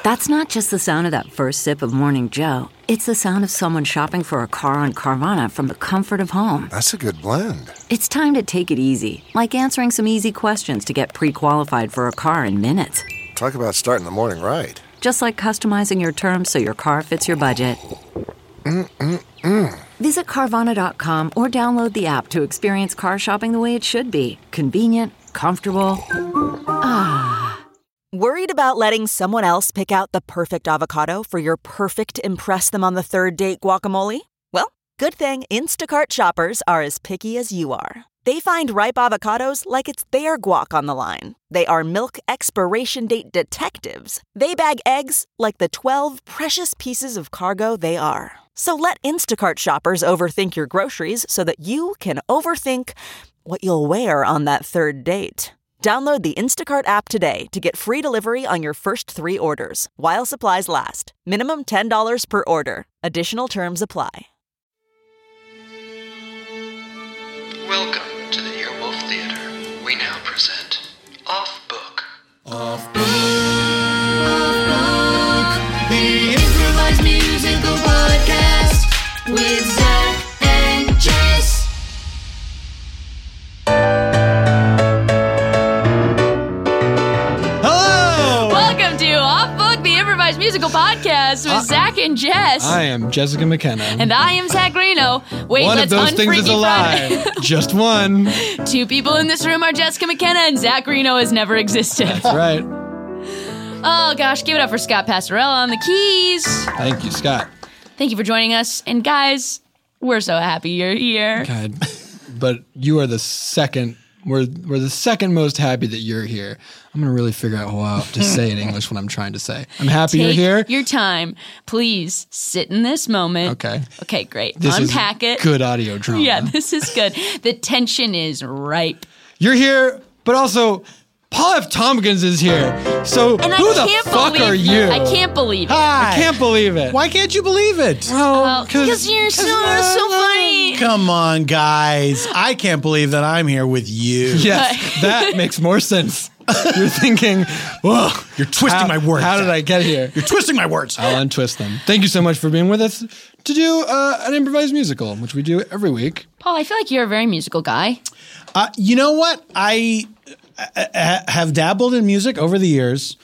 That's not just the sound of that first sip of Morning Joe. It's the sound of someone shopping for a car on Carvana from the comfort of home. That's a good blend. It's time to take it easy, like answering some easy questions to get pre-qualified for a car in minutes. Talk about starting the morning right. Just like customizing your terms so your car fits your budget. Visit Carvana.com or download the app to experience car shopping the way it should be. Convenient, comfortable. Worried about letting someone else pick out the perfect avocado for your perfect impress them on the third date guacamole? Well, good thing Instacart shoppers are as picky as you are. They find ripe avocados like it's their guac on the line. They are milk expiration date detectives. They bag eggs like the 12 precious pieces of cargo they are. So let Instacart shoppers overthink your groceries so that you can overthink what you'll wear on that third date. Download the Instacart app today to get free delivery on your first 3 orders, while supplies last. Minimum $10 per order. Additional terms apply. Welcome to the Earwolf Theater. We now present Off Book. Off Book. Off Book. The improvised musical podcast with Zach and Jess. Musical podcast with Zach and Jess. I am Jessica McKenna. And I am Zach Reno. Wait, one let's of those things is a lie. Just one. 2 people in this room are Jessica McKenna, and Zach Reno has never existed. That's right. Oh gosh, give it up for Scott Pastorella on the keys. Thank you, Scott. Thank you for joining us. And guys, we're so happy you're here. God, but you are the second. We're the second most happy that you're here. I'm going to really figure out how to say in English what I'm trying to say. I'm happy you're here. Take your time. Please sit in this moment. Okay. Okay, great. This Unpack it. Good audio drama. Yeah, this is good. The tension is ripe. You're here, but also Paul F. Tompkins is here. So and who the fuck are you? I can't believe it. Hi. I can't believe it. Why can't you believe it? Well, because you're so funny. Come on, guys. I can't believe that I'm here with you. Yes, that makes more sense. You're thinking, whoa. You're twisting my words. How did I get here? You're twisting my words. I'll untwist them. Thank you so much for being with us to do an improvised musical, which we do every week. Paul, I feel like you're a very musical guy. You know what? I have dabbled in music over the years.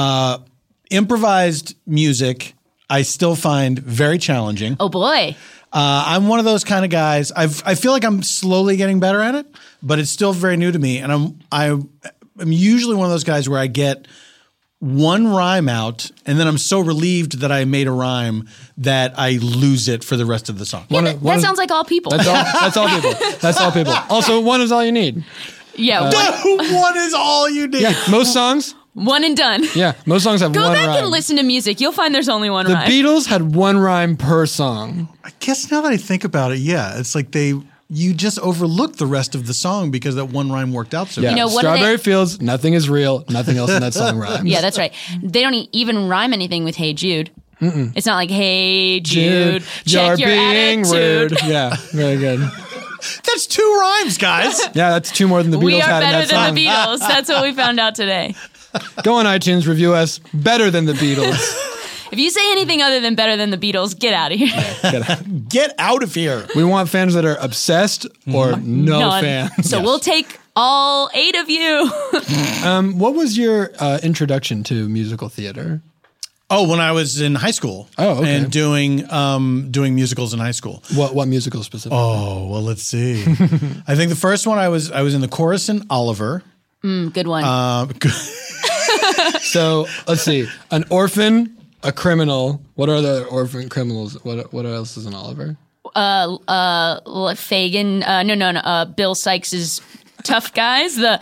Improvised music, I still find very challenging. Oh, boy. I'm one of those kind of guys. I feel like I'm slowly getting better at it, but it's still very new to me. And I'm usually one of those guys where I get one rhyme out, and then I'm so relieved that I made a rhyme that I lose it for the rest of the song. Yeah, that sounds like all people. That's all people. That's all people. Also, one is all you need. Yeah. One is all you need. Yeah, most songs. One and done. Yeah, most songs have one rhyme. Go back and listen to music. You'll find there's only one the rhyme. The Beatles had one rhyme per song. I guess now that I think about it, yeah. It's like you just overlook the rest of the song because that one rhyme worked out so yeah. well. You know, Strawberry Fields, nothing is real, nothing else in that song rhymes. Yeah, that's right. They don't even rhyme anything with Hey Jude. Mm-mm. It's not like, hey Jude, check your being attitude. Rude. Yeah, very good. That's 2 rhymes, guys. Yeah, that's 2 more than the Beatles we are had in better that song. than the Beatles. That's what we found out today. Go on iTunes, review us. Better than the Beatles. If you say anything other than better than the Beatles, get out of here. Get out of here. We want fans that are obsessed or no fans. So we'll take all 8 of you. What was your introduction to musical theater? Oh, when I was in high school. Oh, okay. And doing musicals in high school. What musical specifically? Oh, well, let's see. I think the first one I was in the chorus in Oliver. Good one. So let's see. An orphan, a criminal. What are the orphan criminals? What else is in Oliver? Fagin. Bill Sykes's tough guys. The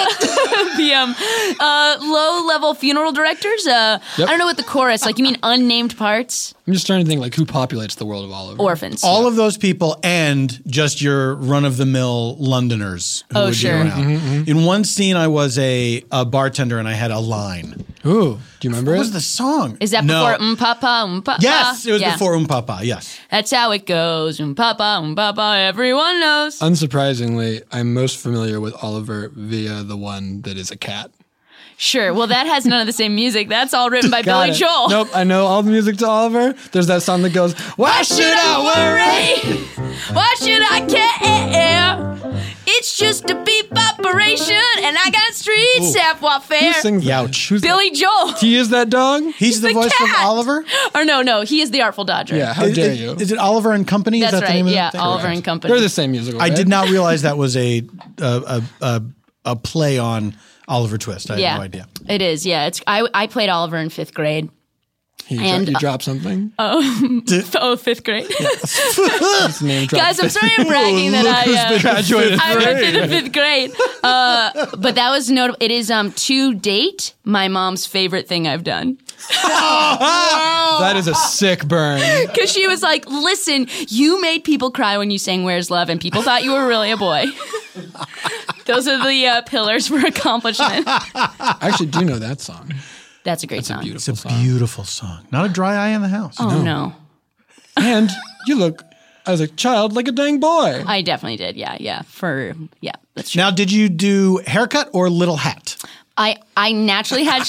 low-level funeral directors. Yep. I don't know what the chorus. Like, you mean unnamed parts? I'm just trying to think, like, who populates the world of Oliver? Orphans. All of those people and just your run-of-the-mill Londoners who would sure. be around. Mm-hmm. In one scene, I was a bartender and I had a line. Ooh, do you remember What it? was the song? Is that before Papa, Papa? Yes, it was before Papa, yes. That's how it goes. Papa, everyone knows. Unsurprisingly, I'm most familiar with Oliver via the one that is a cat. Sure. Well, that has none of the same music. That's all written by Got Billy it. Joel. Nope, I know all the music to Oliver. There's that song that goes, why should I worry? Why should I care? It's just a beep operation, and I got street savoir-faire. Who sings that? Youch. Who's Billy Joel. He is that dog? He's the the voice cat. of Oliver? Or no, he is the Artful Dodger. Yeah, how dare you? Is it Oliver and Company? That's is that right. the name Yeah, of the thing? Oliver and Company. They're the same musical, I right? did not realize that was a play on Oliver Twist. I had no idea. It is. Yeah, it's. I played Oliver in 5th grade. You dropped something? Fifth grade. His name dropped. Guys, I'm sorry I'm bragging that I graduated. I went to the 5th grade. But that was notable. It is to date my mom's favorite thing I've done. That is a sick burn. Because she was like, listen, you made people cry when you sang Where's Love, and people thought you were really a boy. Those are the pillars for accomplishment. I actually do know that song. That's a great It's a song. beautiful It's a song. beautiful song. Not a dry eye in the house. Oh, no. And you look, as a child, like a dang boy. I definitely did. Yeah. That's true. Now, did you do haircut or little hat? I naturally had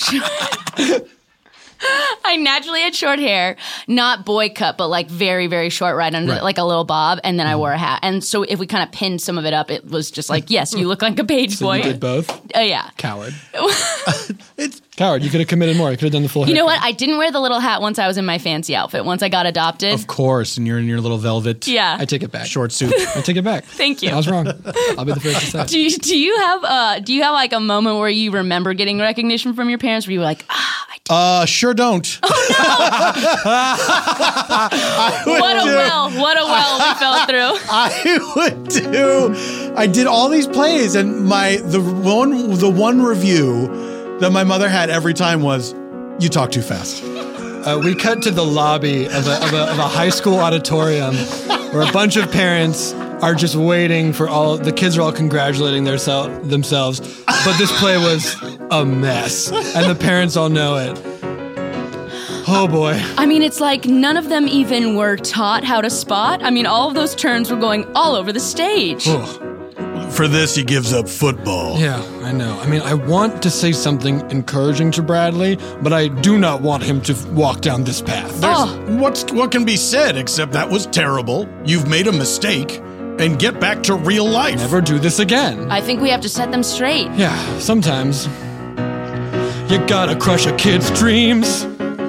short hair, not boy cut, but like very, very short, right under like a little bob, and then I wore a hat. And so if we kind of pinned some of it up, it was just like, yes, you look like a page So boy. you did both? Yeah. Coward. Coward, you could have committed more. You could have done the full You know haircut. what? I didn't wear the little hat once I was in my fancy outfit. Once I got adopted. Of course, and you're in your little velvet Yeah. I take it back. short suit. I take it back. Thank you. I was wrong. I'll be the first to say it. Do you have like a moment where you remember getting recognition from your parents where you were like, I Sure don't. what a well we fell through. I did all these plays, and the one review that my mother had every time was, "You talk too fast." We cut to the lobby of a high school auditorium where a bunch of parents are just waiting for the kids are all congratulating themselves. But this play was a mess, and the parents all know it. Oh boy. I mean, it's like none of them even were taught how to spot. I mean, all of those turns were going all over the stage. For this, he gives up football. Yeah, I know. I mean, I want to say something encouraging to Bradley, but I do not want him to walk down this path. What can be said except that was terrible? You've made a mistake, and get back to real life. Never do this again. I think we have to set them straight. Yeah, sometimes you gotta crush a kid's dreams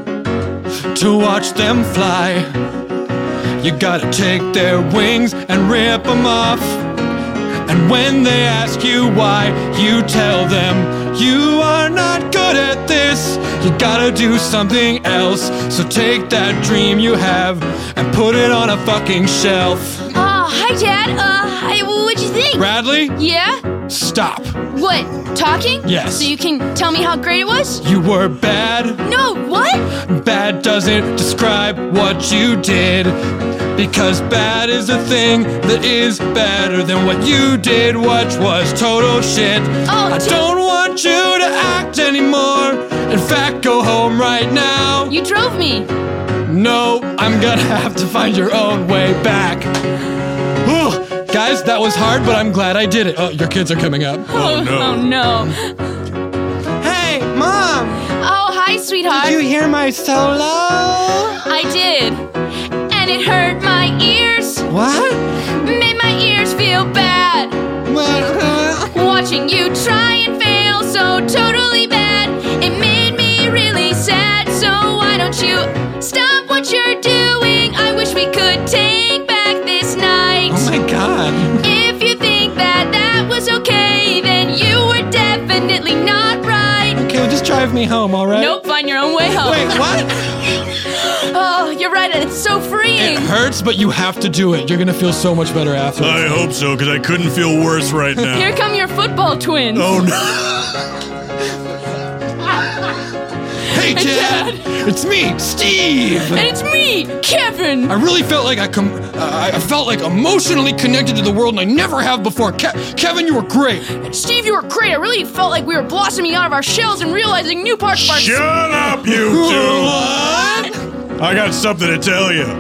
to watch them fly. You gotta take their wings and rip them off. And when they ask you why, you tell them you are not good at this. You gotta do something else. So take that dream you have and put it on a fucking shelf. Hi, Dad. What'd you think? Bradley? Yeah? Stop. What? Talking? Yes. So you can tell me how great it was? You were bad. No, what? Bad doesn't describe what you did. Because bad is a thing that is better than what you did, which was total shit. I don't want you to act anymore. In fact, go home right now. You drove me. No, I'm gonna have to find your own way back. Whew. Guys, that was hard, but I'm glad I did it. Oh, your kids are coming up. Oh, no. Hey, Mom! Oh, hi, sweetheart. Did you hear my solo? I did. And it hurt my ears. What? Made my ears feel bad. Watching you try and fail so totally bad. It made me really sad. So why don't you stop what you're doing? I wish we could take back this night. Oh my God. If you think that was okay, then you were definitely not right. Okay, well, just drive me home, all right? Nope, find your own way home. Wait, what? Oh, you're right. It's so freeing. It hurts, but you have to do it. You're gonna feel so much better afterwards. I hope so, because I couldn't feel worse right now. Here come your football twins. Oh no. Hey, Dad! It's me, Steve! And it's me, Kevin! I really felt like I felt like emotionally connected to the world, and I never have before. Kevin, you were great. Steve, you were great. I really felt like we were blossoming out of our shells and realizing new parts of our... Shut up, you two! What? I got something to tell you.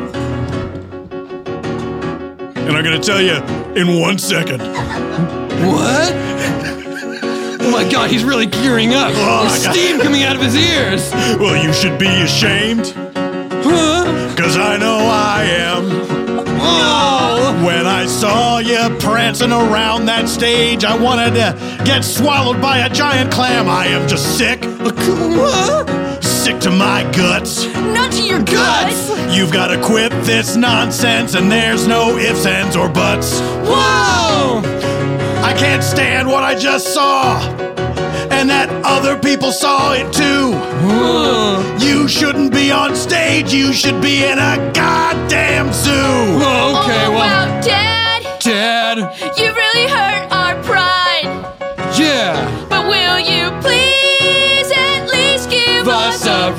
And I'm gonna tell you in 1 second. What? Oh my God, he's really gearing up. There's steam coming out of his ears. Well, you should be ashamed, Huh? 'cause I know I am. Oh. When I saw you prancing around that stage, I wanted to get swallowed by a giant clam. I am just sick. Sick to my guts. Not to your guts. You've got to quit this nonsense, and there's no ifs, ands, or buts. Whoa! I can't stand what I just saw, and that other people saw it too. You shouldn't be on stage, you should be in a goddamn zoo. Oh, okay, Oh, well, wow, Dad. Dad. You really hurt our pride. Yeah. But will you please at least give Us us a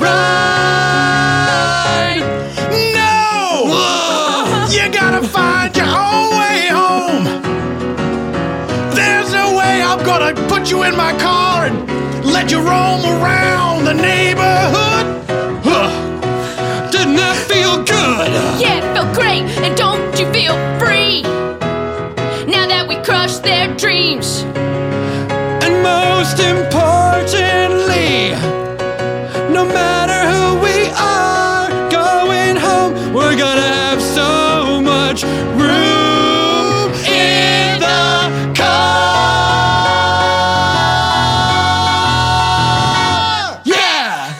ride. No! Whoa. You gotta find your own way home. There's no way I'm gonna put you in my car and let you roam around the neighborhood. Didn't that feel good? Yeah, it felt great. And don't you feel free? Now that we crushed their dreams. And most importantly, no matter who we are, going home, we're gonna have so much room in the car. Yeah.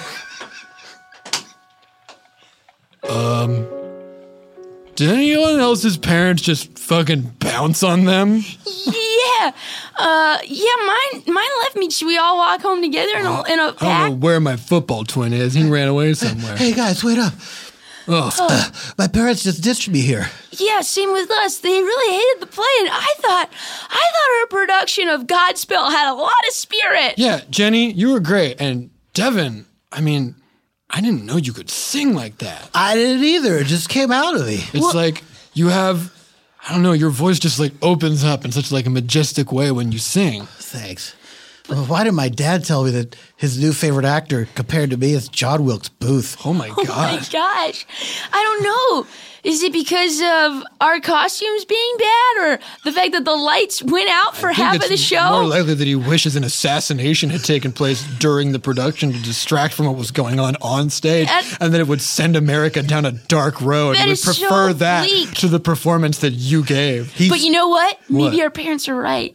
Did anyone else's parents just fucking bounce on them? Yeah. Mine left me. Should we all walk home together in a I don't pack? know where my football twin is. He ran away somewhere. Hey guys, wait up. Ugh. My parents just ditched me here. Yeah, same with us. They really hated the play, and I thought our production of Godspell had a lot of spirit. Yeah, Jenny, you were great. And Devin, I mean, I didn't know you could sing like that. I didn't either. It just came out of me. It's like you have, I don't know, your voice just like opens up in such like a majestic way when you sing. Thanks. Well, why did my dad tell me that his new favorite actor compared to me is John Wilkes Booth? Oh my Oh God. my gosh. I don't know. Is it because of our costumes being bad or the fact that the lights went out for half of the More show? likely that he wishes an assassination had taken place during the production to distract from what was going on stage, and then it would send America down a dark road. That He would is so prefer that bleak. to the performance that you gave. But you know what? Maybe What? our parents are right.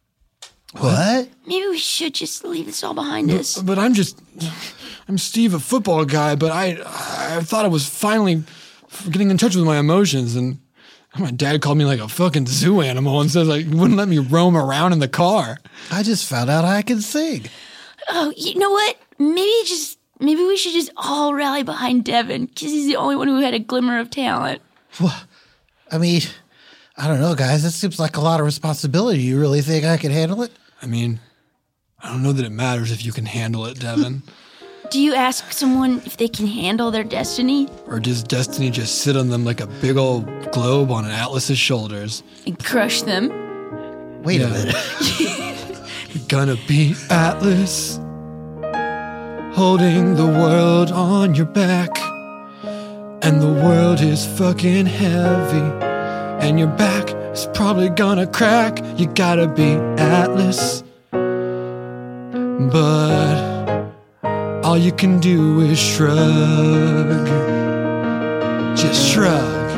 What? Maybe we should just leave this all behind us. But I'm Steve, a football guy, but I thought I was finally getting in touch with my emotions, and my dad called me like a fucking zoo animal and says like he wouldn't let me roam around in the car. I just found out I can sing. Oh, you know what? Maybe we should just all rally behind Devin because he's the only one who had a glimmer of talent. I mean, I don't know, guys. This seems like a lot of responsibility. You really think I can handle it? I mean, I don't know that it matters if you can handle it, Devin. Do you ask someone if they can handle their destiny Or does destiny just sit on them like a big old globe on an Atlas's shoulders? and crush them? Wait a Yeah. minute. You're gonna be Atlas, holding the world on your back. And the world is fucking heavy, and your back is probably gonna crack. You gotta be Atlas, but all you can do is shrug. Just shrug.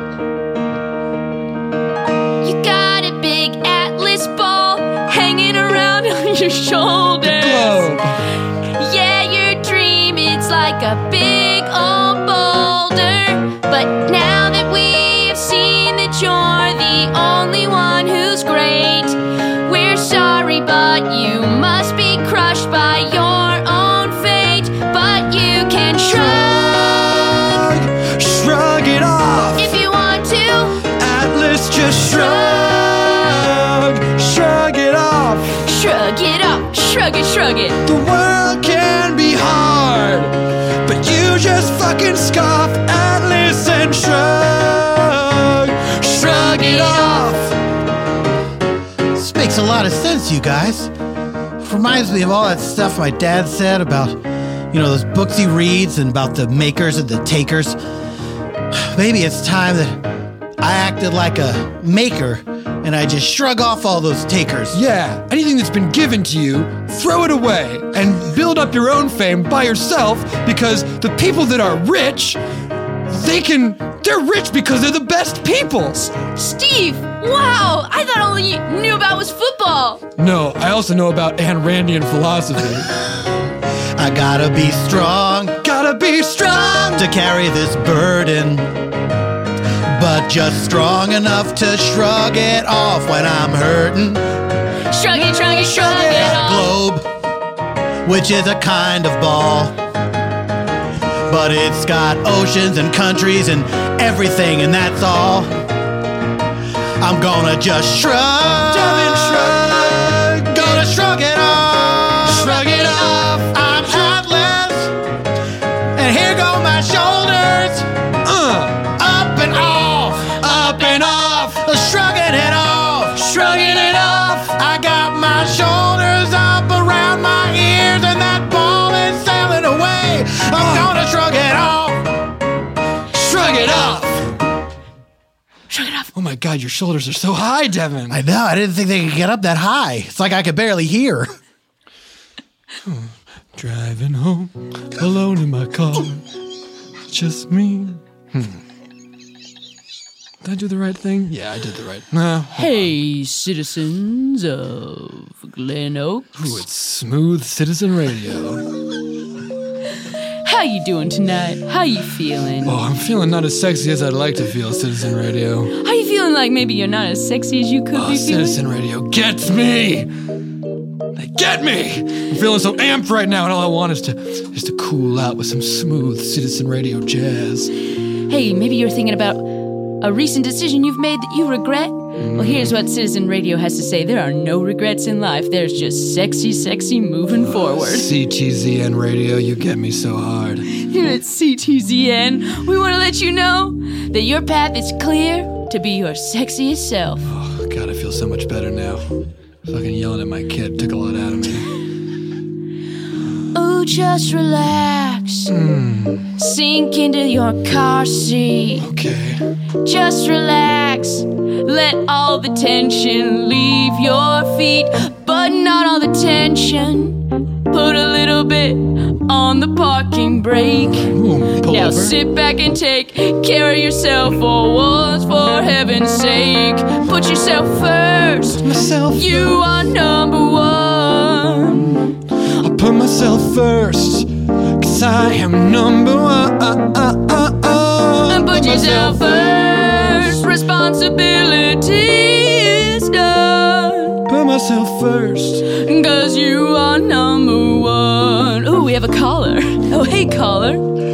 You got a big Atlas ball hanging around on your shoulders. Globe. Yeah, your dream, it's like a big old boulder. But now that we've seen that you're the only one who's great, we're sorry, but you must be crushed by your own fate. But you can shrug Shrug it off. if you want to. Atlas, just shrug. Shrug it off. Shrug it up, shrug it, shrug it. The world can be hard, but you just fucking scoff, Atlas, and shrug. Shrug it off. This makes a lot of sense, you guys. Reminds me of all that stuff my dad said about, those books he reads and about the makers and the takers. Maybe it's time that I acted like a maker and I just shrug off all those takers. Yeah, anything that's been given to you, throw it away and build up your own fame by yourself, because the people that are rich, they're rich because they're the best people. Steve, wow, I thought all you knew about was football. No, I also know about Ayn Randian philosophy. I gotta be strong to carry this burden, but just strong enough to shrug it off when I'm hurting. Shrug it off. Globe, which is a kind of ball, but it's got oceans and countries and everything, and that's all. I'm gonna just shrug. Gonna shrug it off. Shrug it off. I'm heartless, and here go my shoulders. Up and off. Shrugging it off. I got my shoulders up around my ears, and that ball is sailing away. I'm gonna shrug it off. Shrug it off. Oh my God, your shoulders are so high, Devin. I know. I didn't think they could get up that high. It's like I could barely hear. Driving home alone in my car, just me. Did I do the right thing? Yeah, I did the right. Hey, citizens of Glen Oaks. Ooh, it's Smooth Citizen Radio. How you doing tonight? How you feeling? Oh, I'm feeling not as sexy as I'd like to feel, Citizen Radio. How you feeling like maybe you're not as sexy as you could be feeling? Citizen Radio gets me! They get me! I'm feeling so amped right now, and all I want is to cool out with some smooth Citizen Radio jazz. Hey, maybe you're thinking about a recent decision you've made that you regret? Well, here's what Citizen Radio has to say. There are no regrets in life. There's just sexy moving forward. CTZN Radio, you get me so hard. Here at CTZN, we want to let you know that your path is clear to be your sexiest self. Oh, God, I feel so much better now. Fucking yelling at my kid took a lot out of me. Oh, just relax. Sink into your car seat. Okay. Just relax. Let all the tension leave your feet, but not all the tension. Put a little bit on the parking brake. Now sit back and take care of yourself for once, for heaven's sake. Put yourself first. You are number one. I'll put myself first, 'cause I am number one. And put yourself first. Responsibility is done. Put myself first, 'cause you are number one. Ooh, we have a caller. Oh, hey, caller.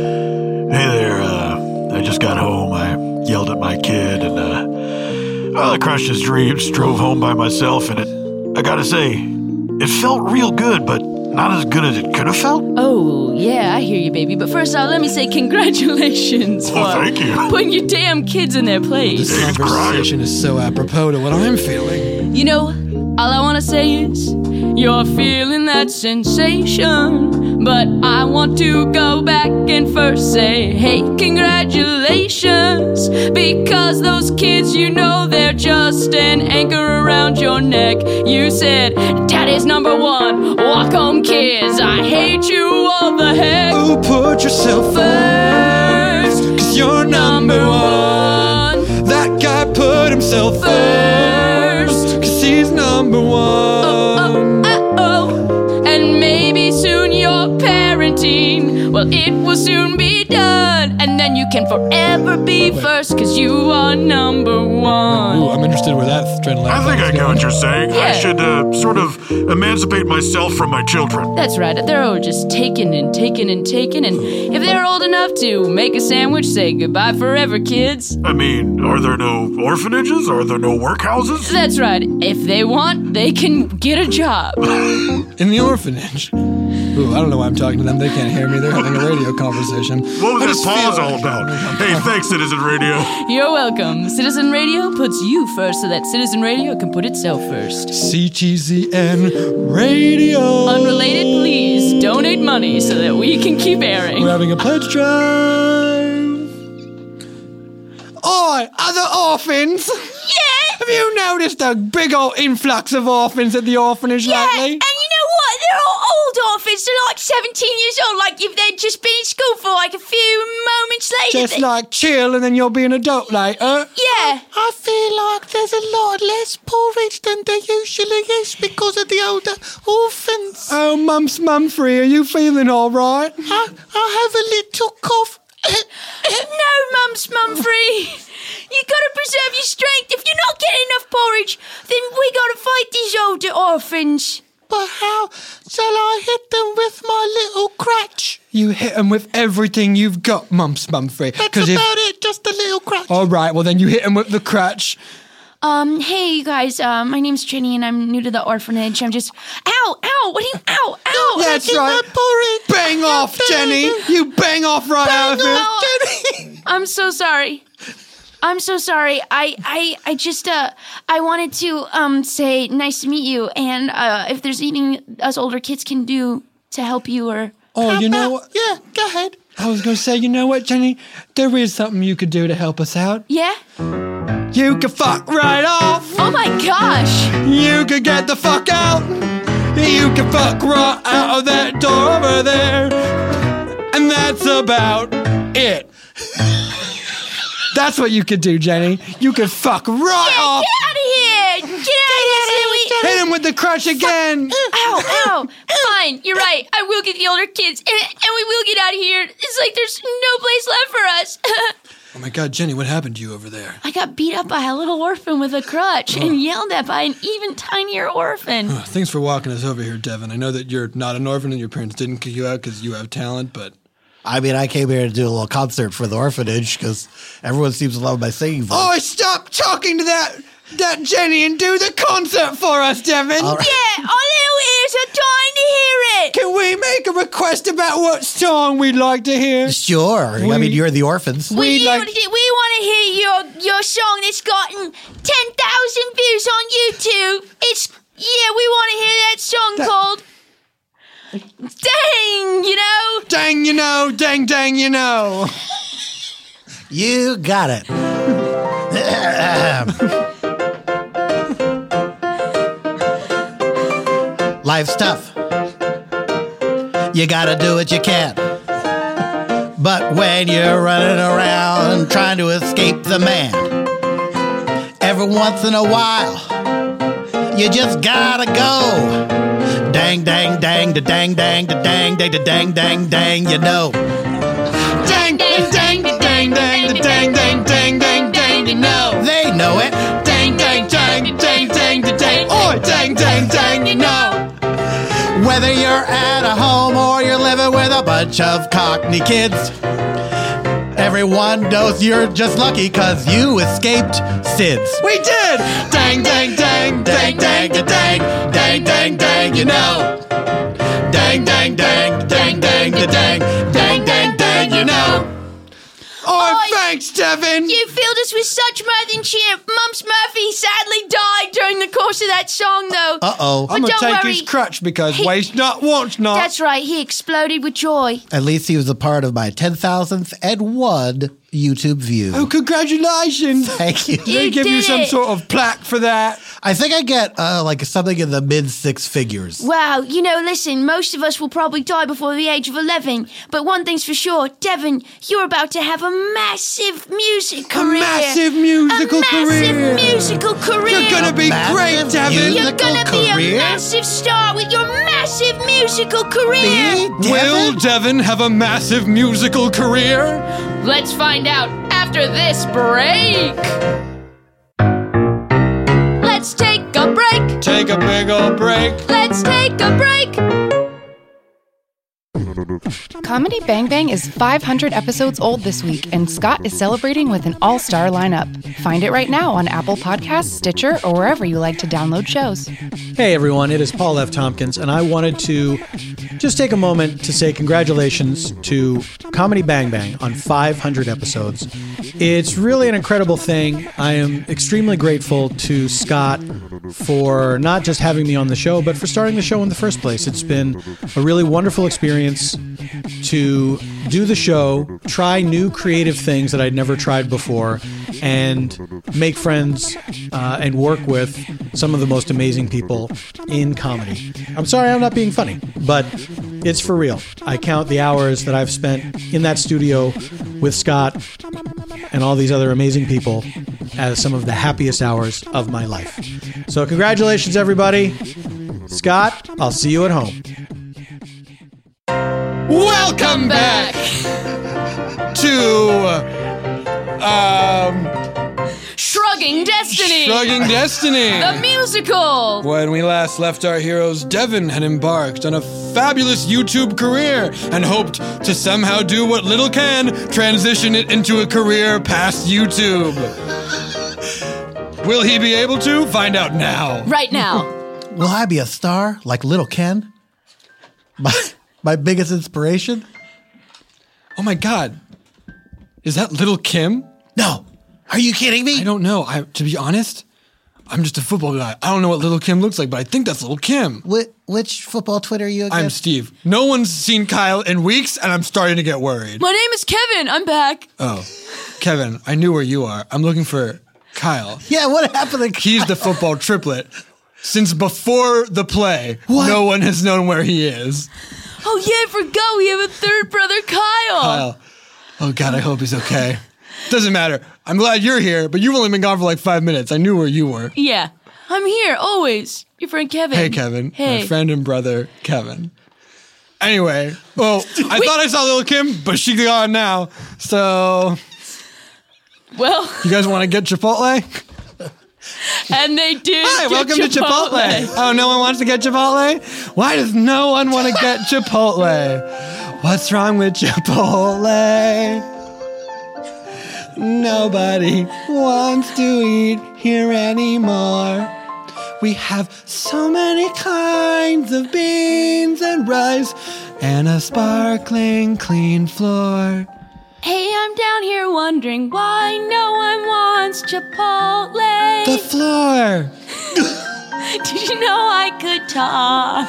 Hey there, I just got home. I yelled at my kid and, I crushed his dreams, drove home by myself, and I gotta say, it felt real good, but not as good as it could have felt. Oh, yeah, I hear you, baby. But first off, let me say congratulations for thank you. putting your damn kids in their place. this conversation is so apropos to what I'm feeling. You know, all I want to say is you're feeling that sensation, but I want to go back and first say, hey, congratulations, because those kids, you know, they're just an anchor around your neck. You said, Daddy's number one, walk home kids, I hate you all the heck. Oh, put yourself first, 'cause you're number one. That guy put himself first, 'cause he's number one. And maybe soon you're parenting, well, it will soon be done, and then you can forever be first, 'cause you are number one. Ooh, I'm interested where that trend line I think I get what you're saying. Yeah. I should sort of emancipate myself from my children. That's right, they're all just taking and taking and taking, and if they're old enough to make a sandwich, say goodbye forever, kids. I mean, are there no orphanages? Are there no workhouses? That's right, if they want, they can get a job. in the orphanage. Ooh, I don't know why I'm talking to them. They can't hear me. They're having a radio conversation. What was that pause all about? Hey, thanks, Citizen Radio. You're welcome. Citizen Radio puts you first so that Citizen Radio can put itself first. CTZN Radio. Unrelated, please donate money so that we can keep airing. We're having a pledge drive. Oi, other orphans. Yeah! Have you noticed a big old influx of orphans at the orphanage Yeah, lately? and you know what? They're all old orphans. They're like 17 years old, like if they'd just been in school for like a few moments later. Just like chill and then you'll be an adult later. Yeah. I feel like there's a lot less porridge than there usually is because of the older orphans. Oh, Mumps Mumfrey, are you feeling all right? I have a little cough. No, Mums Mumfrey. You gotta preserve your strength. If you're not getting enough porridge, then we gotta fight these older orphans. But how shall I hit them with my little crutch? You hit them with everything you've got, Mumps Mumfrey. That's about it, just a little crutch. All right, well then you hit them with the crutch. Hey, you guys, my name's Jenny and I'm new to the orphanage. I'm just... Ow! What are you... Ow! That's right. Bang off, Jenny. You bang off right out of here. Jenny! I'm so sorry. I just, I wanted to, say nice to meet you, and, if there's anything us older kids can do to help you or... Oh, you know what? Yeah, go ahead. I was going to say, you know what, Jenny? There is something you could do to help us out. Yeah? You could fuck right off. Oh my gosh. You could get the fuck out. You could fuck right out of that door over there. And that's about it. That's what you could do, Jenny. You could fuck right off. Get out of here. Get out of here, Hit him with the crutch again. Ow. Fine, you're right. I will get the older kids, and we will get out of here. It's like there's no place left for us. Oh my God, Jenny, what happened to you over there? I got beat up by a little orphan with a crutch and yelled at by an even tinier orphan. Thanks for walking us over here, Devin. I know that you're not an orphan and your parents didn't kick you out because you have talent, but... I mean, I came here to do a little concert for the orphanage because everyone seems to love my singing voice. Oh, stop talking to that Jenny and do the concert for us, Devin. All right. Yeah, our little ears are dying to hear it. Can we make a request about what song we'd like to hear? Sure. I mean, you're the orphans. We want to hear your song that's gotten 10,000 views on YouTube. We want to hear that song called Dang, you know. Dang, you know, dang, you know. You got it. Life's tough. You gotta do what you can. But when you're running around trying to escape the man, every once in a while, you just gotta go. Dang, dang, dang, da dang, dang, da dang, dang, da dang, dang, dang, you know. Dang, dang, dang, da dang, dang, da dang, dang, dang, dang, dang, you know. They know it. Dang, dang, dang, da dang, dang, da dang, oh, dang, dang, dang, you know. Whether you're at a home or you're living with a bunch of Cockney kids, everyone knows you're just lucky because you escaped SIDS. We did! Dang, dang, dang, dang, dang, da dang, dang, dang, dang, you know. Dang, dang, dang, dang, dang, da dang, dang, dang, dang, you know. Oh, thanks, Devin. You filled us with such mirth and cheer. Mumps Murphy sadly died during the course of that song, though. Uh-oh. I'm going to don't take worry. his crutch because waste not, want not. That's right, he exploded with joy. At least he was a part of my 10,000th and one YouTube view. Oh, congratulations. Thank you. They give you did some it. sort of plaque for that. I think I get like something in the mid six figures. Wow, listen, most of us will probably die before the age of 11. But one thing's for sure, Devin, you're about to have a massive music career. Massive musical career. Massive musical career. You're going to be great, Devin. You're gonna be a massive star with your massive musical career. Will Devin have a massive musical career? Let's find out after this break. Let's take a break. Take a big old break. Let's take a break. Comedy Bang Bang is 500 episodes old this week, and Scott is celebrating with an all-star lineup. Find it right now on Apple Podcasts, Stitcher, or wherever you like to download shows. Hey everyone, it is Paul F. Tompkins, and I wanted to just take a moment to say congratulations to Comedy Bang Bang on 500 episodes. It's really an incredible thing. I am extremely grateful to Scott for not just having me on the show, but for starting the show in the first place. It's been a really wonderful experience to do the show, try new creative things that I'd never tried before, and make friends and work with some of the most amazing people in comedy. I'm sorry I'm not being funny, but it's for real. I count the hours that I've spent in that studio with Scott and all these other amazing people as some of the happiest hours of my life. So congratulations, everybody. Scott, I'll see you at home. Welcome back to Shrugging Destiny! Shrugging Destiny. The musical! When we last left our heroes, Devin had embarked on a fabulous YouTube career and hoped to somehow do what little can, transition it into a career past YouTube. Will he be able to? Find out now. Right now. Will I be a star like Little Ken? My biggest inspiration? Oh my God. Is that Little Kim? No. Are you kidding me? I don't know. To be honest, I'm just a football guy. I don't know what Little Kim looks like, but I think that's Little Kim. Which football Twitter are you again? I'm Steve. No one's seen Kyle in weeks, and I'm starting to get worried. My name is Kevin. I'm back. Oh, Kevin, I knew where you are. I'm looking for Kyle. Yeah, what happened to Kyle? He's the football triplet. Since before the play, no one has known where he is. Oh yeah, I forgot we have a third brother, Kyle. Oh God, I hope he's okay. Doesn't matter. I'm glad you're here, but you've only been gone for like 5 minutes. I knew where you were. Yeah, I'm here, always. Your friend Kevin. Hey, Kevin. Hey. My friend and brother, Kevin. Anyway, well, I thought I saw Little Kim, but she's gone now. So, well, you guys want to get Chipotle? And they did. Hi, welcome to Chipotle. Oh, no one wants to get Chipotle? Why does no one want to get Chipotle? What's wrong with Chipotle? Nobody wants to eat here anymore. We have so many kinds of beans and rice and a sparkling clean floor. Hey, I'm down here wondering why no one wants Chipotle. The floor. Did you know I could talk?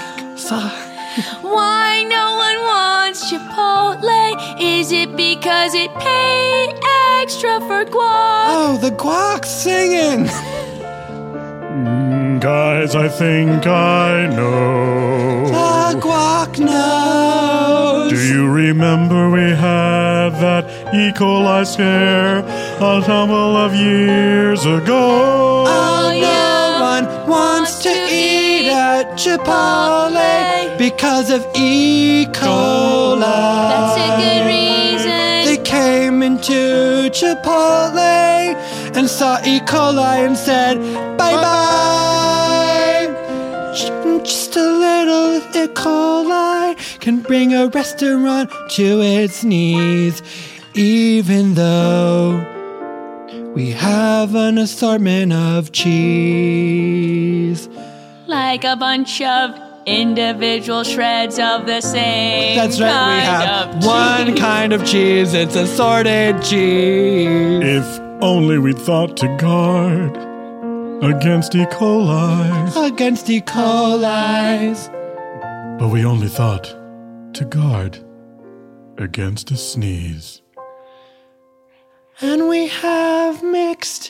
Why no one wants Chipotle? Is it because it paid extra for guac? Oh, the guac's singing. Guys, I think I know. The guac knows. Do you remember we had that E. coli scare a couple of years ago? Oh, no one wants to eat at Chipotle because of E. coli. That's a good reason. They came into Chipotle and saw E. coli and said, bye-bye. Just a little E. coli can bring a restaurant to its knees, even though we have an assortment of cheese. Like a bunch of individual shreds of the same That's right, we kind have of one cheese. kind of cheese. It's assorted cheese. If only we'd thought to guard against E. coli. Against E. coli's. But we only thought to guard against a sneeze. And we have mixed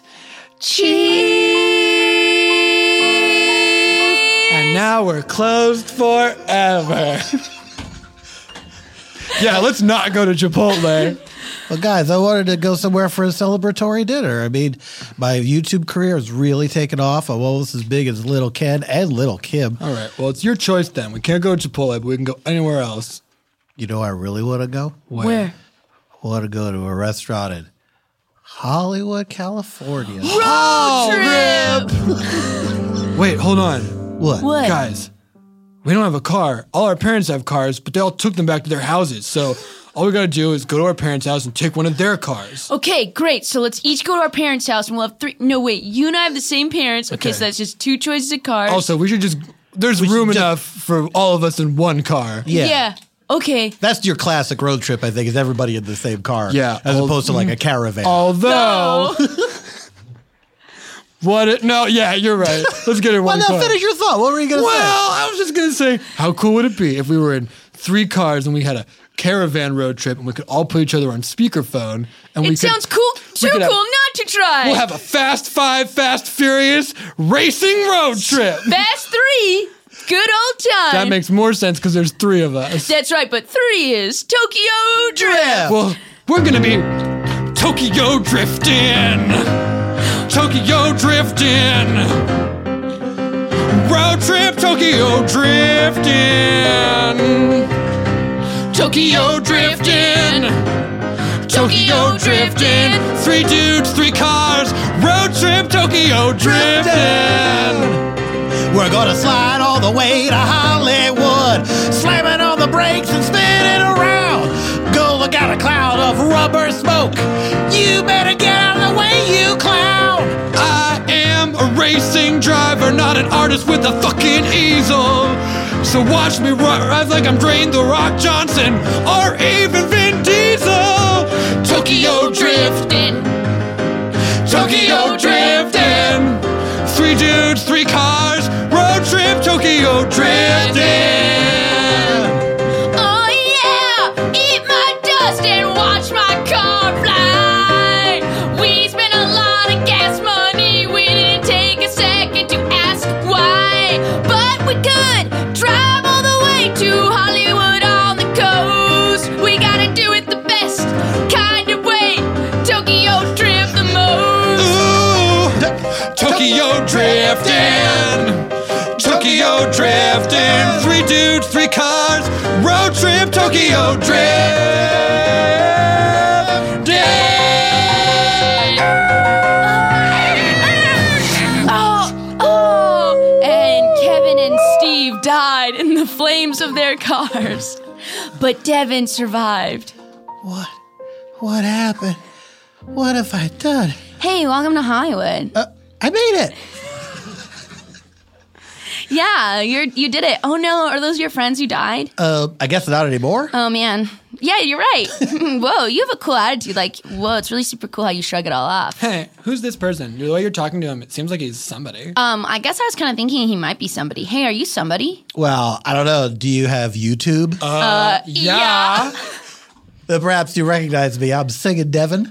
cheese. And now we're closed forever. Yeah, let's not go to Chipotle. Well, guys, I wanted to go somewhere for a celebratory dinner. I mean, my YouTube career has really taken off. I'm almost as big as Little Ken and Little Kim. All right, well, it's your choice then. We can't go to Chipotle, but we can go anywhere else. You know where I really want to go? Where? I want to go to a restaurant in Hollywood, California. Road trip. Wait, hold on. What? What? Guys, we don't have a car. All our parents have cars, but they all took them back to their houses. So all we gotta do is go to our parents' house and take one of their cars. Okay, great. So let's each go to our parents' house and we'll have three. No, wait. You and I have the same parents. Okay, so that's just two choices of cars. Also, we should just. There's room enough for all of us in one car. Yeah. Okay. That's your classic road trip, I think, is everybody in the same car. Yeah. As opposed to like a caravan. Although. No, yeah, you're right. Let's get in one Well, car. now finish your thought. What were you going to say? Well, I was just going to say, how cool would it be if we were in 3 cars and we had a caravan road trip and we could all put each other on speakerphone and we It sounds cool. Too could cool. have- Not want to try? We'll have a Fast 5, Fast Furious racing road trip. Fast 3. Good old time. That makes more sense because there's 3 of us. That's right, but 3 is Tokyo Drift. Well, we're gonna be Tokyo drifting. Tokyo drifting. Road trip Tokyo drifting. Tokyo drifting. Tokyo drifting. 3 dudes, 3 cars. Road trip Tokyo drifting. We're gonna slide all the way to Hollywood, slamming on the brakes and spinning around. Go look out a cloud of rubber smoke. You better get out of the way, you clown. I am a racing driver, not an artist with a fucking easel. So watch me ride like I'm Dwayne The Rock Johnson or even Vin Diesel. Tokyo drifting. Tokyo drifting. 3 dudes, 3 cars, road trip Tokyo drifting. Oh yeah, eat my dust and watch my car fly. We spent a lot of gas money, we didn't take a second to ask why. But we could drive all the way to Hollywood on the coast. We gotta do it the best kind of way. Tokyo drift the most. Ooh, Tokyo drifting. Tokyo drifting. 3 dudes, 3 cars, road trip Tokyo drifting. Oh, and Kevin and Steve died in the flames of their cars. But Devin survived. What happened? What have I done? Hey, welcome to Hollywood. I made it. Yeah, you did it. Oh no, are those your friends who died? I guess not anymore. Oh man. Yeah, you're right. Whoa, you have a cool attitude. Like, whoa, it's really super cool how you shrug it all off. Hey, who's this person? The way you're talking to him, it seems like he's somebody. I guess I was kind of thinking he might be somebody. Hey, are you somebody? Well, I don't know. Do you have YouTube? Yeah. Perhaps you recognize me. I'm singing Devin.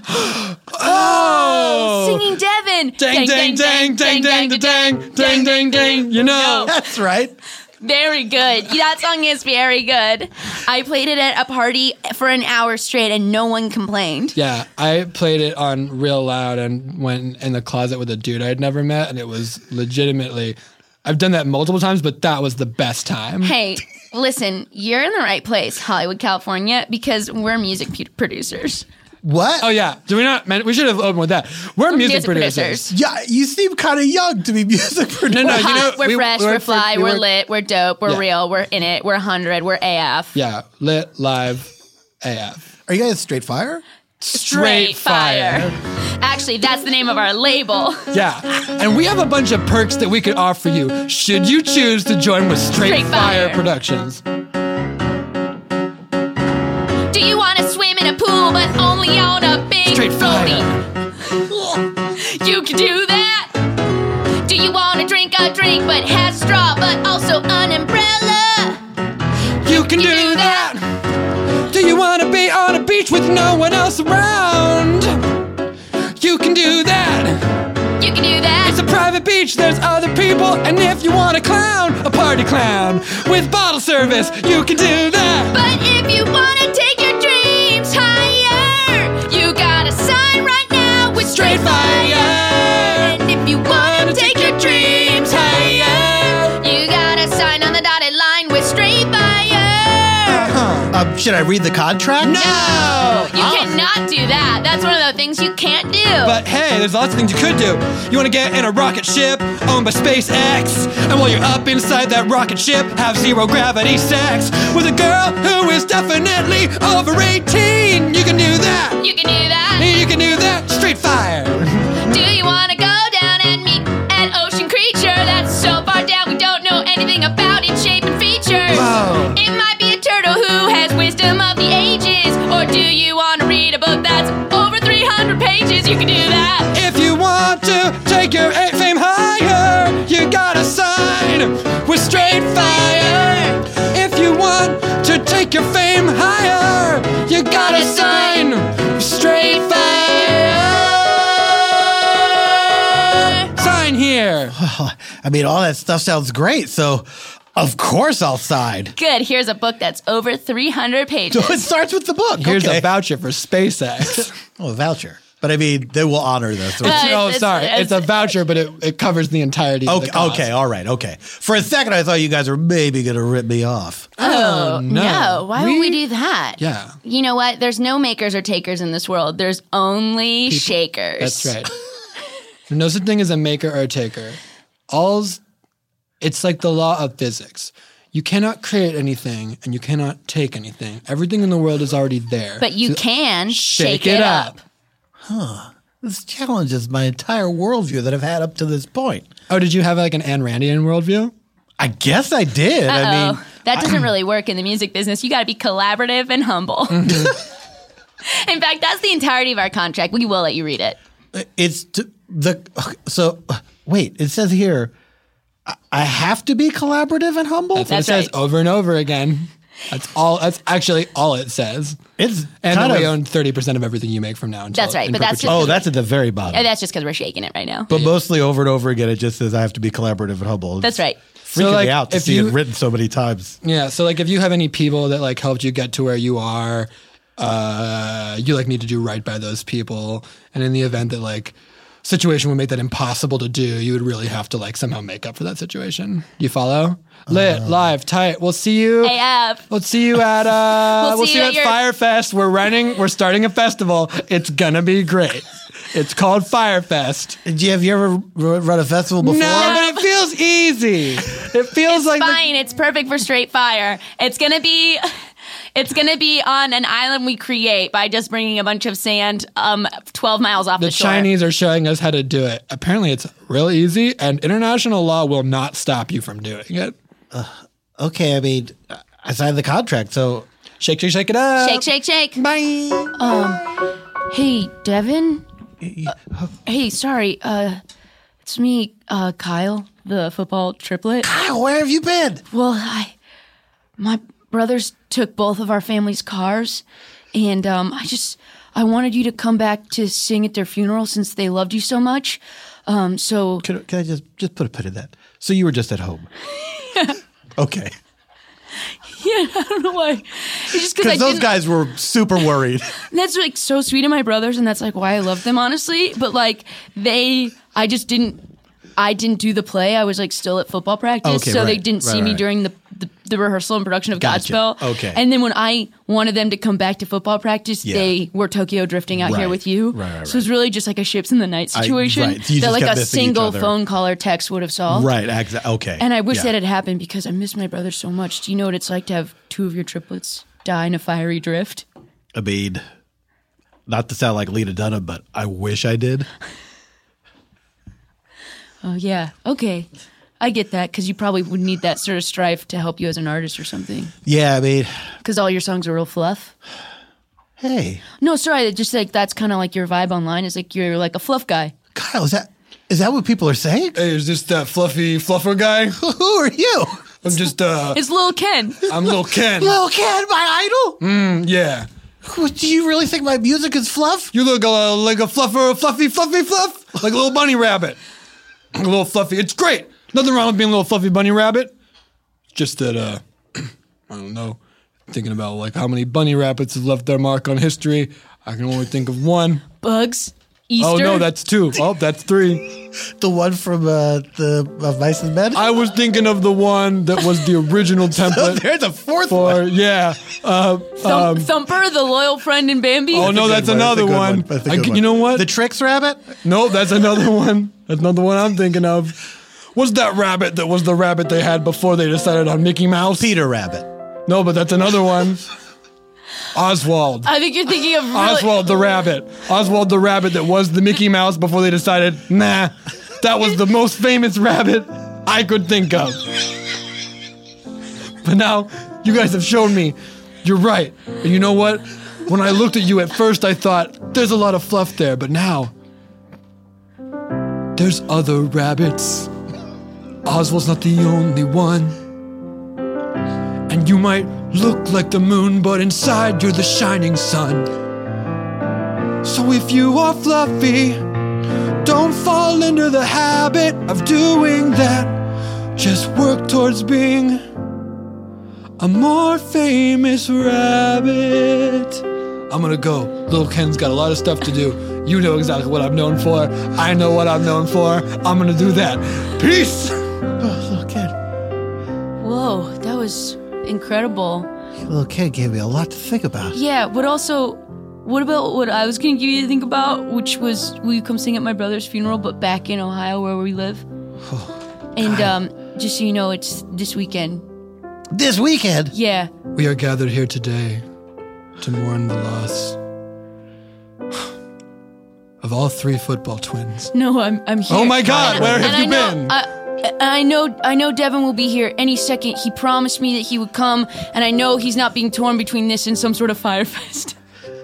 Oh! Singing Devin. Dang, dang, dang, dang, dang, dang, dang, dang, dang. You know. That's right. Very good. That song is very good. I played it at a party for an hour straight and no one complained. Yeah, I played it on real loud and went in the closet with a dude I'd never met, and it was legitimately, I've done that multiple times, but that was the best time. Hey, listen, you're in the right place, Hollywood, California, because we're music producers. What? Oh yeah, do we not? Man, we should have opened with that. We're music producers. Yeah, you seem kind of young to be music producers. No, We're you know, hot, we're fresh, we're fly, we're lit, we're dope, we're Yeah. real, we're in it, we're 100, we're AF. Yeah, lit, live, AF. Are you guys straight fire? Straight fire. Actually, that's the name of our label. Yeah, and we have a bunch of perks that we could offer you should you choose to join with Straight Fire Productions. Do you want to swim in a pool, but only on a big Straight floaty? Fire. You can do that. Do you want to drink a drink, but has straw, but also an umbrella? You can do that. Do you want to be on a beach with no one else around? You can do that. You can do that. It's a private beach, there's other people, and if you want a clown, a party clown, with bottle service, you can do that. But if you want to take your dreams higher, you gotta sign right now with Straight Fire. And if you want to take your dreams higher, you gotta sign on the dotted line with Straight Fire. Should I read the contract? No! You cannot do that. That's one of the things you can't do. But hey, there's lots of things you could do. You want to get in a rocket ship owned by SpaceX, and while you're up inside that rocket ship, have zero gravity sex with a girl who is definitely over 18. You can do that. You can do that. You can do that. Straight Fire. Do you want to go down and meet an ocean creature that's so far down we don't know anything about its shape and features? Whoa. It might be a turtle who has wisdom of the ages. Or do you want to read a book that's over 300 pages? You can do that. If you want to take your fame higher, you gotta sign with Straight Fire. If you want to take your fame higher, you gotta sign with Straight Fire. I mean, all that stuff sounds great. So, of course, I'll sign. Good. Here's a book that's over 300 pages. So it starts with the book. Here's okay. a voucher for SpaceX. Oh, a voucher. But I mean, they will honor this. It's a voucher, but it covers the entirety of the cost. Okay, all right, okay. For a second, I thought you guys were maybe going to rip me off. Oh, no. Why would we do that? Yeah. You know what? There's no makers or takers in this world. There's only shakers. That's right. There's no such thing as a maker or a taker. It's like the law of physics. You cannot create anything and you cannot take anything. Everything in the world is already there. But you can shake it up. This challenges my entire worldview that I've had up to this point. Oh, did you have like an Ayn Randian worldview? I guess I did. I mean, that doesn't really work in the music business. You got to be collaborative and humble. In fact, that's the entirety of our contract. We will let you read it. Wait, it says here, I have to be collaborative and humble? That's what it says over and over again. That's actually all it says. And then we own 30% of everything you make from now until. That's right, but that's just that's at the very bottom. That's just because we're shaking it right now. But mostly over and over again, it just says I have to be collaborative and humble. That's right. Freaking me out to see it written so many times. Yeah, so like if you have any people that like helped you get to where you are, you like need to do right by those people, and in the event that like situation would make that impossible to do, you would really have to like somehow make up for that situation. You follow? Lit, live, tight. We'll see you. AF. We'll see you at we'll see you at Firefest. We're starting a festival. It's gonna be great. It's called Firefest. Have you ever run a festival before? No, but it feels easy. It feels like fine. It's perfect for straight fire. It's gonna be on an island we create by just bringing a bunch of sand 12 miles off the shore. The Chinese are showing us how to do it. Apparently it's real easy, and international law will not stop you from doing it. Okay, I mean, I signed the contract, so... Shake, shake, shake it up. Shake, shake, shake. Bye. Hey, Devin? Hey, sorry. It's me, Kyle, the football triplet. Kyle, where have you been? Well, my brothers took both of our family's cars, and I wanted you to come back to sing at their funeral since they loved you so much. So can I just put a pin in that? So you were just at home. Okay. Yeah, I don't know why. It's just because those guys were super worried. That's like so sweet of my brothers, and that's like why I love them, honestly. But like I didn't do the play. I was like still at football practice, so they didn't see me during the rehearsal and production of Godspell. Okay. And then when I wanted them to come back to football practice, they were Tokyo drifting out here with you. Right. So it was really just like a ships in the night situation that like a single phone call or text would have solved. Right. Okay. And I wish that had happened because I miss my brother so much. Do you know what it's like to have two of your triplets die in a fiery drift? I mean, not to sound like Lena Dunham, but I wish I did. Oh, yeah. Okay. I get that because you probably would need that sort of strife to help you as an artist or something. Yeah, I mean... Because all your songs are real fluff. Hey. No, sorry. Just like that's kind of like your vibe online. Is like you're like a fluff guy. Kyle, is that what people are saying? Hey, is this that fluffy fluffer guy? Who are you? I'm just... It's Lil Ken. I'm Lil Ken. Lil Ken, my idol? Yeah. Do you really think my music is fluff? You look like a fluffy fluff. Like a little bunny rabbit. A little fluffy. It's great. Nothing wrong with being a little fluffy bunny rabbit. Just that, I don't know, thinking about like how many bunny rabbits have left their mark on history. I can only think of one. Bugs. Easter. Oh, no, that's two. Oh, that's three. The one from of Mice and Men? I was thinking of the one that was the original template. So there's a fourth one. Yeah. Thumper, the loyal friend in Bambi. Oh, no, that's another one. You know what? The Tricks rabbit? No, that's another one. That's not the one I'm thinking of. What's that rabbit that was the rabbit they had before they decided on Mickey Mouse? Peter Rabbit. No, but that's another one. Oswald. I think you're thinking of Oswald the rabbit. Oswald the rabbit that was the Mickey Mouse before they decided, nah, that was the most famous rabbit I could think of. But now, you guys have shown me you're right. And you know what? When I looked at you at first, I thought, there's a lot of fluff there. But now, there's other rabbits. Oswald's not the only one. And you might look like the moon, but inside you're the shining sun. So if you are fluffy, Don't fall into the habit of doing that. Just work towards being a more famous rabbit. I'm gonna go. Little Ken's got a lot of stuff to do. You know exactly what I'm known for. I know what I'm known for. I'm gonna do that. Peace! Oh, little kid. Whoa, that was incredible. Little kid gave me a lot to think about. Yeah, but also, what about what I was going to give you to think about, which was, will you come sing at my brother's funeral, but back in Ohio where we live? And just so you know, it's this weekend. This weekend? Yeah. We are gathered here today to mourn the loss of all 3 football twins. No, I'm here. Oh my God, where have you been? I know Devin will be here any second. He promised me that he would come, and I know he's not being torn between this and some sort of Fire Fest.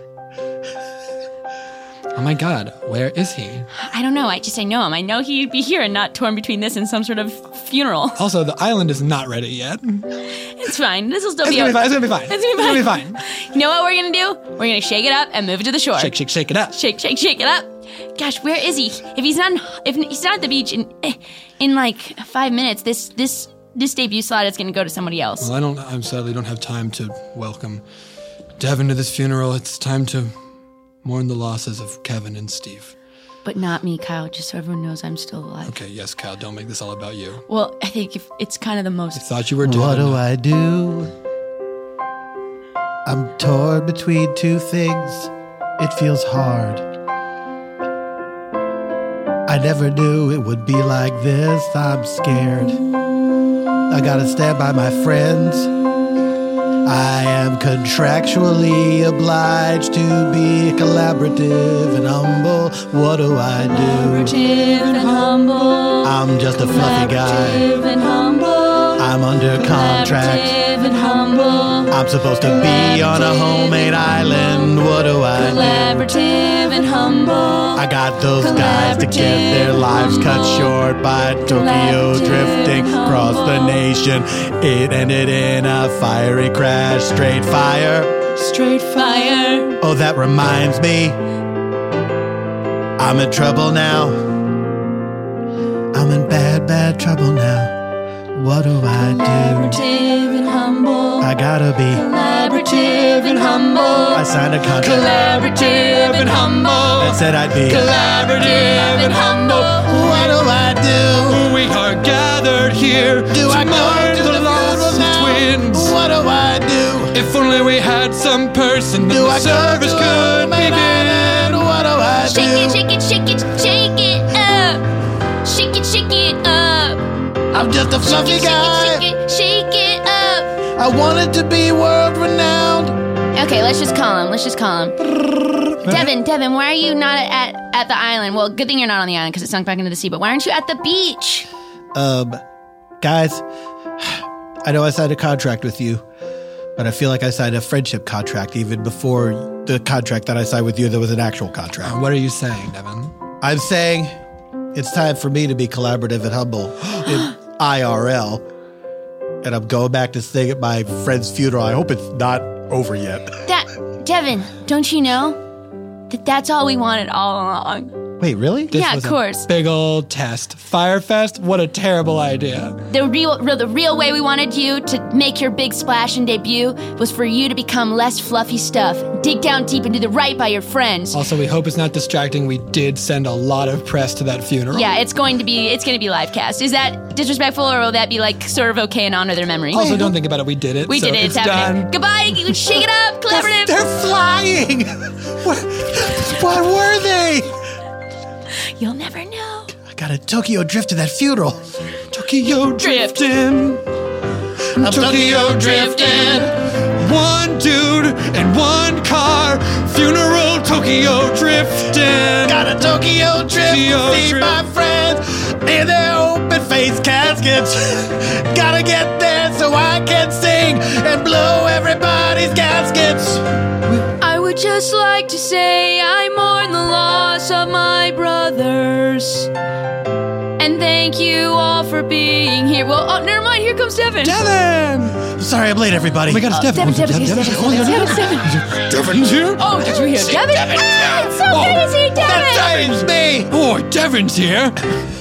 Oh my God, where is he? I don't know. I know him. I know he'd be here and not torn between this and some sort of funeral. Also, the island is not ready yet. It's fine. This will still It's be gonna be fine. okay. It's gonna be fine. It's gonna be fine. You know what we're gonna do? We're gonna shake it up and move it to the shore. Shake it up. Shake it up. Gosh, where is he? If he's not at the beach in like 5 minutes, this debut slot is gonna go to somebody else. Well, I sadly don't have time to welcome Devin to this funeral. It's time to mourn the losses of Kevin and Steve. But not me, Kyle, just so everyone knows I'm still alive. Okay, yes, Kyle, don't make this all about you. Well, I think if it's kind of the most... I thought you were dead. What do I do? I'm torn between 2 things. It feels hard. I never knew it would be like this. I'm scared. I gotta stand by my friends. I am contractually obliged to be collaborative and humble. What do I do? Collaborative and humble. I'm just a fluffy guy. Collaborative and humble. I'm under contract. Collaborative and humble. I'm supposed to be on a homemade island. What do I do? Collaborative and humble. I got those guys to get their lives cut short by Tokyo drifting across the nation. It ended in a fiery crash. Straight fire. Straight fire. Oh, that reminds me. I'm in trouble now. I'm in bad trouble now. What do I do? Collaborative and humble. I gotta be collaborative and humble. I signed a contract Collaborative and humble. that said I'd be Collaborative and humble. What do I do? We are gathered here Do to I go mourn to the the loss funeral of now? twins. What do I do? If only we had some person that Do the I go service to could homemade island? begin. What do I do? Shake it, shake it, shake it, shake it up. Shake it up. I'm just a fluffy Shake guy. it, shake it up. I wanted to be world renowned. Okay, let's just call him. Devin, why are you not at the island? Well, good thing you're not on the island because it sunk back into the sea, but why aren't you at the beach? Guys, I know I signed a contract with you, but I feel like I signed a friendship contract even before the contract that I signed with you that was an actual contract. What are you saying, Devin? I'm saying it's time for me to be collaborative and humble in IRL. And I'm going back to sing at my friend's funeral. I hope it's not over yet. Devin, don't you know that that's all we wanted all along? Wait, really? This Yeah, was of course. a big old test. Firefest? What a terrible idea. The real way we wanted you to make your big splash and debut was for you to become less fluffy stuff. Dig down deep and do the right by your friends. Also, we hope it's not distracting. We did send a lot of press to that funeral. Yeah, it's going to be live cast. Is that disrespectful, or will that be like sort of okay and honor their memory? Also, don't think about it. We did it. We so did it. It's happening. done. Goodbye. Shake it up. Collaborative. They're flying! What were they? You'll never know. I got a Tokyo drift to that funeral. Tokyo drifting. I'm Tokyo drifting. One dude and one car. Funeral Tokyo drifting. Got a Tokyo drift Tokyo to see drift. my friends in their open face caskets. Gotta get there so I can sing and blow everybody's gaskets. I would just like to say I mourn the loss of my brothers. And thank you all for being here. Well, oh, never mind. Here comes Devin. Devin! Sorry, I'm late, everybody. Oh my God, it's Devin. Devin's here? Oh, did you hear Devin? Ah, it's so good to see Devin. Devin's me! Oh, Devin's here.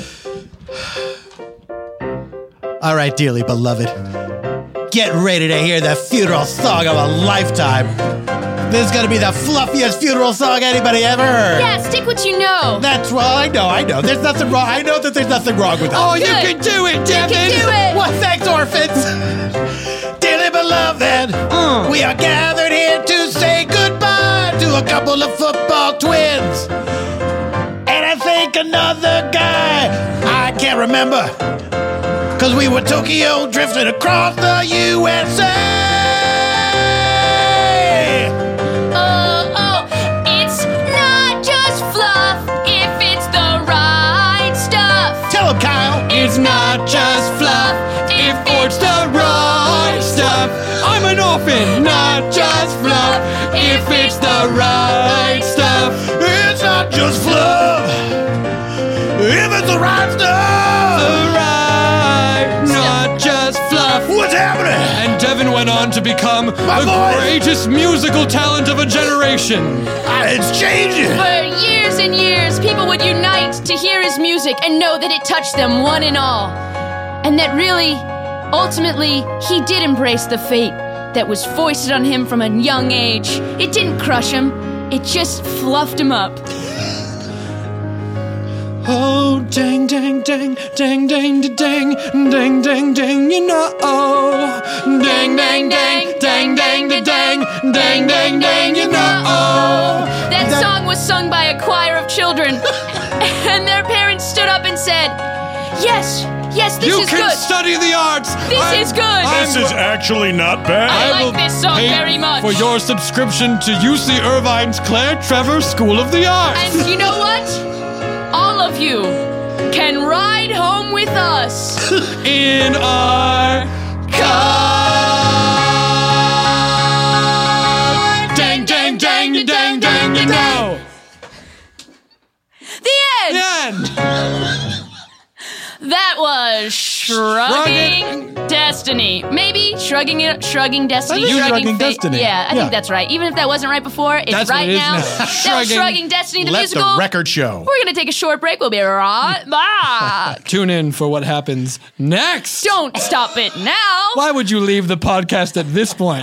All right, dearly beloved. Get ready to hear the funeral song of a lifetime. This is going to be the fluffiest funeral song anybody ever heard. Yeah, stick what you know. That's right. I know. There's nothing wrong. I know that there's nothing wrong with that. Oh, you can do it, Devin. You can do it. Well, thanks, orphans. Dearly beloved, we are gathered here to say goodbye to a couple of football twins. And I think another guy, I can't remember, because we were Tokyo drifting across the USA. Oh, it's not just fluff if it's the right stuff. Tell him, Kyle. It's not just fluff if it's the right stuff. I'm an orphan, not just fluff if it's the right stuff. It's not just fluff if it's the right stuff. The right, not just fluff. What's happening? And Devin went on to become the voice. greatest musical talent of a generation. It's changing. For years and years, people would unite to hear his music and know that it touched them one and all. And that really, ultimately, he did embrace the fate that was foisted on him from a young age. It didn't crush him, it just fluffed him up. Oh, dang, dang, dang, dang, dang, dang, dang, dang, dang, dang, you know. Dang, dang, dang, dang, dang, dang, dang, dang, dang, dang, you know. That song was sung by a choir of children, and their parents stood up and said, yes, this You is can good. study the arts. This is good. This is actually not bad. I will like this song pay very much. for your subscription to UC Irvine's Claire Trevor School of the Arts. And you know what? All of you can ride home with us. In our car. Dang, dang, dang, you dang, dang, you know. The end. The end. That was Shrugging Destiny. Maybe Shrugging Destiny. I think Shrugging Destiny. Yeah, I think that's right. Even if that wasn't right before, it's That's right what it is now. now. That was Shrugging Destiny, the Let musical. the record show. We're going to take a short break. We'll be right back. Tune in for what happens next. Don't stop it now. Why would you leave the podcast at this point?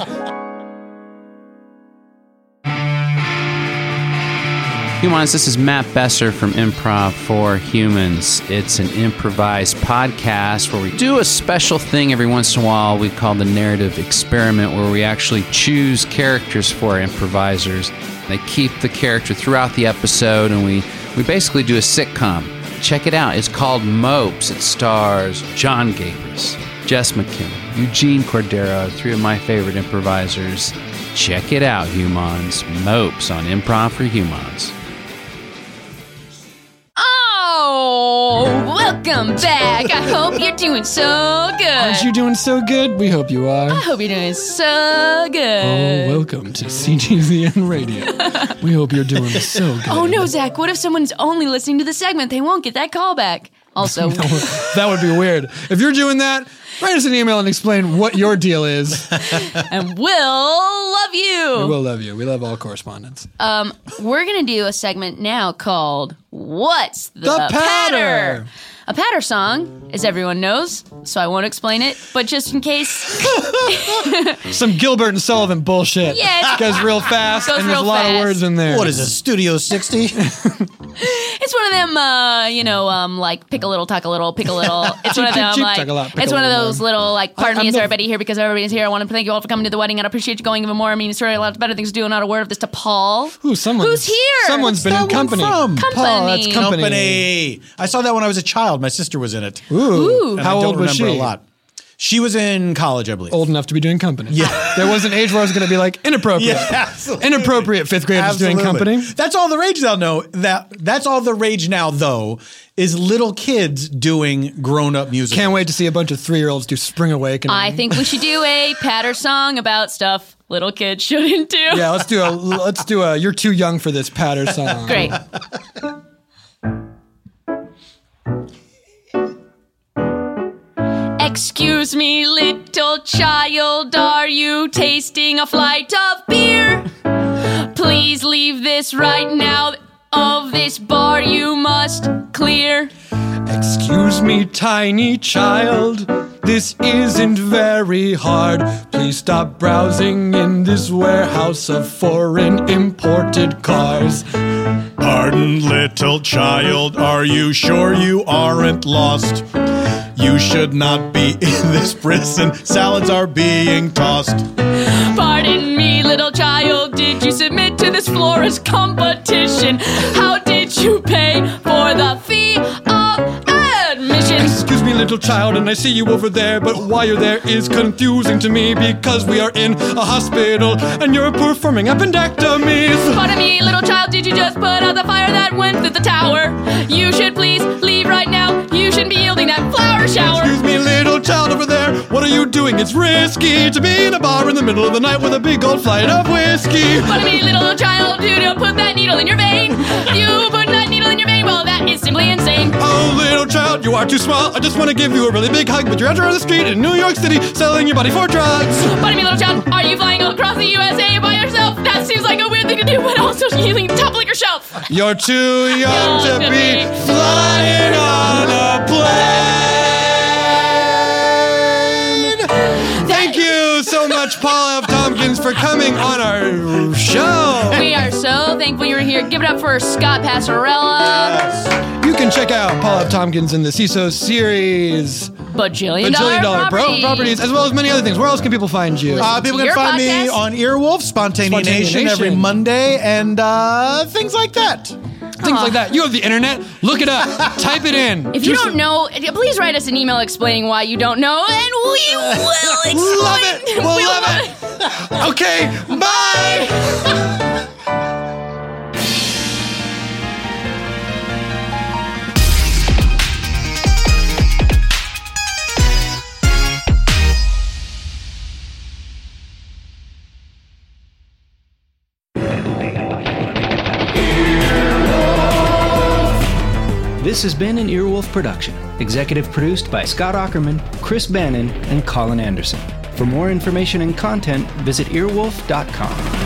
Humans, this is Matt Besser from Improv for Humans. It's an improvised podcast where we do a special thing every once in a while we call the narrative experiment, where we actually choose characters for our improvisers. They keep the character throughout the episode, and we basically do a sitcom. Check it out. It's called Mopes. It stars John Gabris, Jess McKinney, Eugene Cordero, three of my favorite improvisers. Check it out, Humans. Mopes on Improv for Humans. Oh, welcome back. I hope you're doing so good. Aren't you doing so good? We hope you are. I hope you're doing so good. Oh, welcome to CGVN Radio. We hope you're doing so good. Oh no, Zach, what if someone's only listening to the segment? They won't get that call back. Also, That would be weird. If you're doing that, write us an email and explain what your deal is. and we'll love you. We will love you. We love all correspondence. We're going to do a segment now called What's the Patter? A patter song, as everyone knows, so I won't explain it, but just in case. Some Gilbert and Sullivan bullshit. Yeah, It goes real fast, Goes and there's a real lot of fast. words in there. What is it, Studio 60? It's one of them, like pick a little, tuck a little, pick a little. It's one of them, Cheap, like, tuck a lot, pick it's a one of little those more. little, like, pardon me, I'm is the- everybody here because everybody's here. I want to thank you all for coming to the wedding, and I appreciate you going even more. I mean, sorry, a lot of better things to do. Not a word of this to Paul. Ooh, someone. Who's here? Someone's been in What's that one company. from? Paul, that's Company. company. I saw that when I was a child. My sister was in it. Ooh. And How I don't old was remember she? a lot. She was in college, I believe. Old enough to be doing company. Yeah. There was an age where I was going to be like, inappropriate. Yeah, absolutely. Inappropriate fifth graders doing Absolutely. company. That's all the rage now. No, that's all the rage now. Though is little kids doing grown-up music. Can't wait to see a bunch of 3-year-olds do Spring Awakening. I think we should do a patter song about stuff little kids shouldn't do. Yeah, let's do a You're Too Young for This patter song. Great. Excuse me, little child, are you tasting a flight of beer? Please leave this right now. Of this bar you must clear. Excuse me, tiny child, this isn't very hard. Please stop browsing in this warehouse of foreign imported cars. Pardon, little child, are you sure you aren't lost? You should not be in this prison. Salads are being tossed. Pardon me, little child, did you submit to this florist competition? How did you pay for the fee of admission? Excuse me, little child, and I see you over there, but why you're there is confusing to me because we are in a hospital and you're performing appendectomies. Pardon me, little child, did you just put out the fire that went through the tower? You should please leave right now. You shouldn't be yielding that flower shower. Excuse me, little child over there, what are you doing? It's risky to be in a bar in the middle of the night with a big old flight of whiskey. Pardon me, little child, you don't put that needle in your vein. You put that needle in your vein, well, that is simply insane. Oh, little child, you are too small. I just want to give you a really big hug, but you're out there on the street in New York City selling your body for drugs. Pardon me, little child, are you flying across the USA by yourself? That seems like a weird thing to do, but also you top of your shelf. You're too young to be flying on a plane. Thank you so much, Paul F. Tompkins, for coming on our show. We are so thankful you're here. Give it up for Scott Passarella. You can check out Paul F. Tompkins in the CISO series. Bajillion dollar properties, as well as many other things. Where else can people find you? People can find me on Earwolf, Spontaneous Nation every Monday, and things like that. Things like that. You have the internet. Look it up. Type it in. If you don't know, please write us an email explaining why you don't know, and we will explain. Love it. We'll love it. Okay, bye. This has been an Earwolf production, executive produced by Scott Aukerman, Chris Bannon, and Colin Anderson. For more information and content, visit earwolf.com.